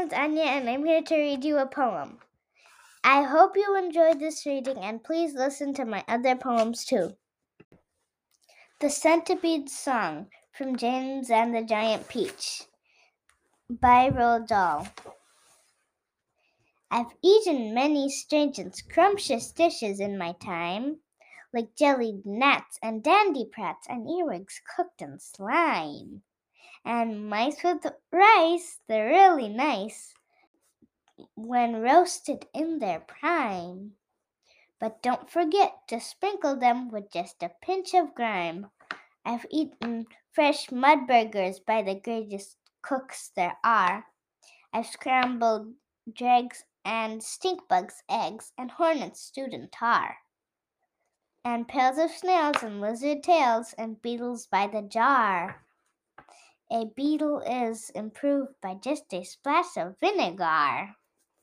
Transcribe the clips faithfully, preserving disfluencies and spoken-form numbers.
is Anya, and I'm here to read you a poem. I hope you enjoyed this reading, and please listen to my other poems too. The Centipede's Song from James and the Giant Peach by Roald Dahl. I've eaten many strange and scrumptious dishes in my time, like jellied gnats and dandyprats and earwigs cooked in slime, and mice with rice, they're really nice when roasted in their prime. But don't forget to sprinkle them with just a pinch of grime. I've eaten fresh mud burgers by the greatest cooks there are. I've scrambled dregs and stink bugs' eggs and hornets stewed in tar, and pails of snails and lizard tails and beetles by the jar. A beetle is improved by just a splash of vinegar.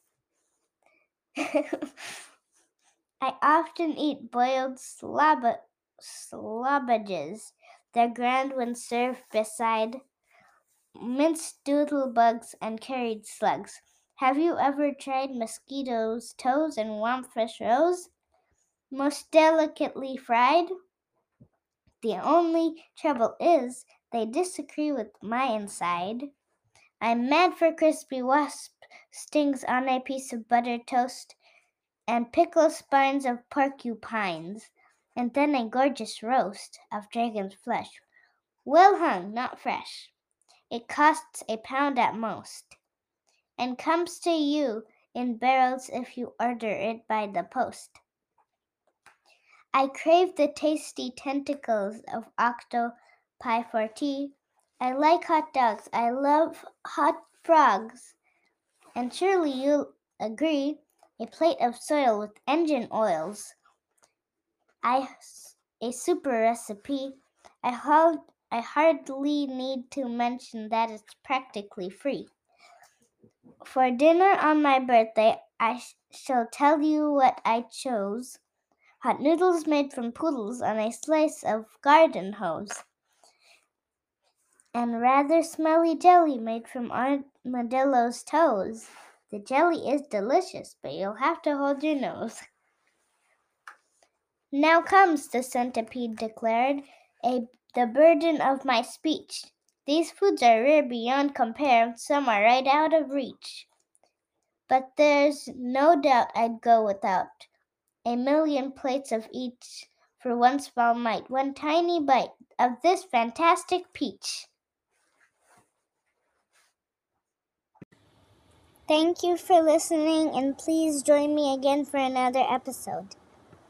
I often eat boiled slab- slobbages. They're grand when served beside minced doodle-bugs and curried slugs. Have you ever tried mosquitoes' toes and wamfish roes, most delicately fried? The only trouble is they disagree with my inside. I'm mad for crispy wasp stings on a piece of buttered toast, and pickle spines of porcupines, and then a gorgeous roast of dragon's flesh, well hung, not fresh. It costs a pound at most, and comes to you in barrels if you order it by the post. I crave the tasty tentacles of octopi for tea. I like hot dogs, I love hot frogs, and surely you'll agree, a plate of soil with engine oils, I, a super recipe. I, hold, I hardly need to mention that it's practically free. For dinner on my birthday, I sh- shall tell you what I chose. Hot noodles made from poodles on a slice of garden hose, and rather smelly jelly made from armadillo's toes. The jelly is delicious, but you'll have to hold your nose. Now comes, the centipede declared, a, the burden of my speech. These foods are rare beyond compare, some are right out of reach. But there's no doubt I'd go without a million plates of each for one small mite, one tiny bite of this fantastic peach. Thank you for listening, and please join me again for another episode.